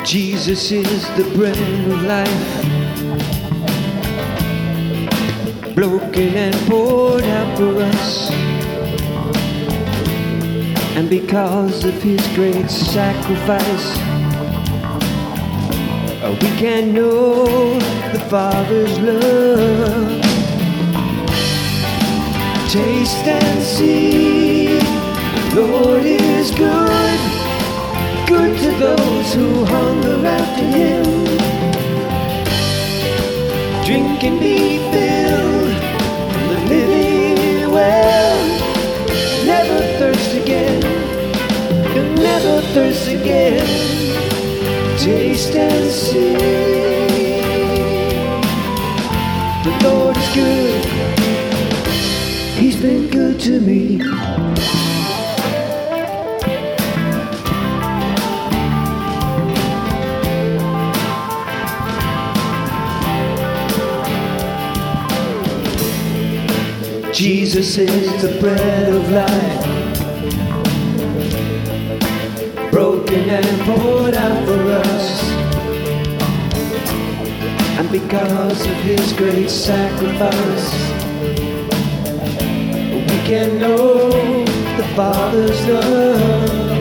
Jesus is the bread of life, broken and poured out for us. And because of his great sacrifice, we can know the Father's love. Taste and see, the Lord is good, good to those who hunger after him. Drink and be filled from the living well. Never thirst again, you'll never thirst again. Taste and see, the Lord is good, he's been good to me. Jesus is the bread of life, broken and poured out for us. And because of his great sacrifice, we can know the Father's love.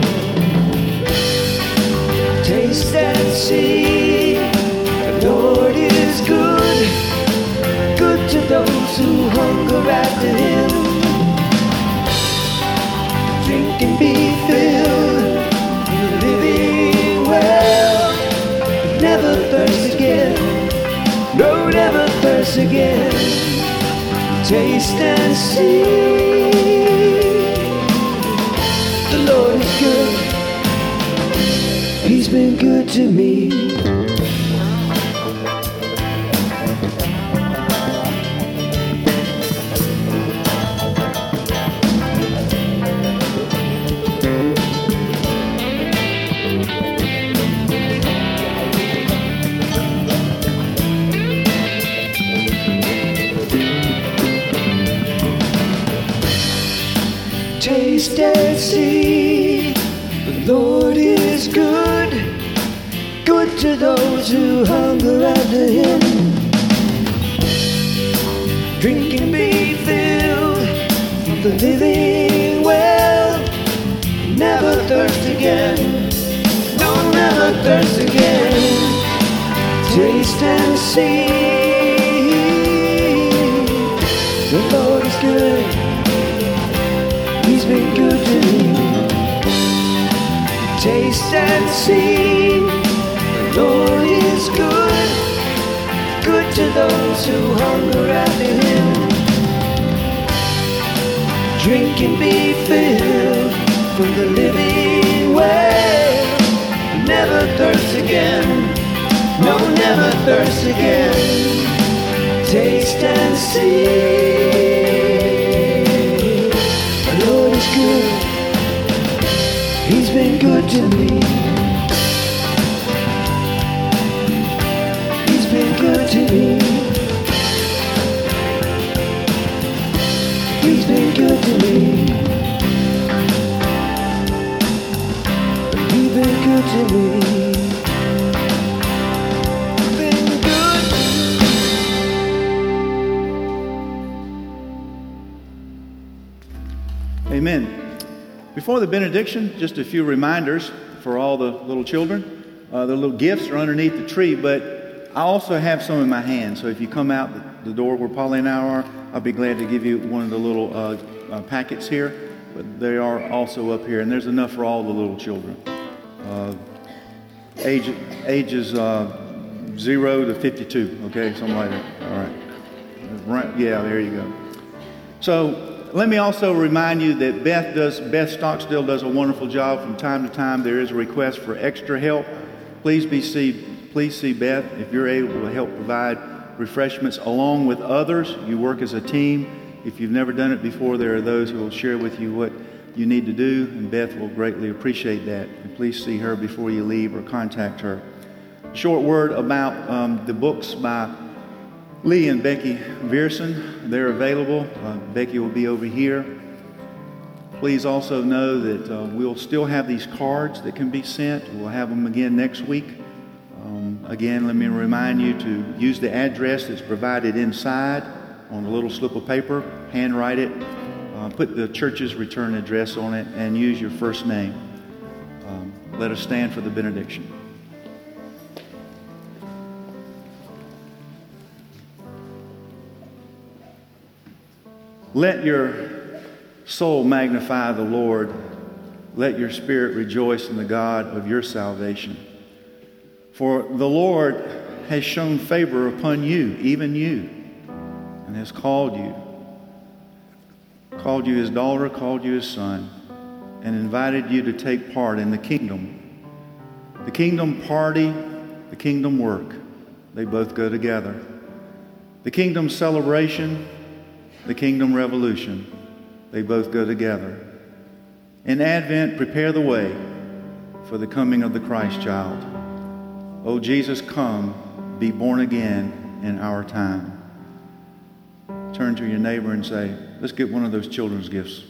Taste and see, the Lord is good, good to those who hunger after him. Drink and be filled, living well. Never thirst again, no, never thirst again. Taste and see, the Lord is good, he's been good to me. Taste and see, the Lord is good, good to those who hunger after him. Drink and be filled from the living well. Never thirst again, no, never thirst again. Taste and see, the Lord is good, he's been good to me. Taste and see, the Lord is good, good to those who hunger after him. Drink and be filled from the living well. Never thirst again, no, never thirst again. Taste and see, good, he's been good to me. He's been good to me. He's been good to me. He's been good to me. Been good. Amen. Before the benediction, just a few reminders for all the little children. The little gifts are underneath the tree, but I also have some in my hand. So if you come out the door where Polly and I are, I'll be glad to give you one of the little packets here. But they are also up here, and there's enough for all the little children. Ages 0 to 52, okay, something like that. All right. Yeah, there you go. So let me also remind you that Beth Stockstill does a wonderful job from time to time. There is a request for extra help. Please see Beth if you're able to help provide refreshments along with others. You work as a team. If you've never done it before, there are those who will share with you what you need to do, and Beth will greatly appreciate that. And please see her before you leave or contact her. Short word about the books by Lee and Becky Vierson. They're available. Becky will be over here. Please also know that we'll still have these cards that can be sent. We'll have them again next week. Again, let me remind you to use the address that's provided inside on a little slip of paper, handwrite it, put the church's return address on it, and use your first name. Let us stand for the benediction. Let your soul magnify the Lord. Let your spirit rejoice in the God of your salvation. For the Lord has shown favor upon you, even you, and has called you his daughter, called you his son, and invited you to take part in the kingdom. The kingdom party, the kingdom work, they both go together. The kingdom celebration, the kingdom revolution, they both go together. In Advent, prepare the way for the coming of the Christ child. O Jesus, come, be born again in our time. Turn to your neighbor and say, let's get one of those children's gifts.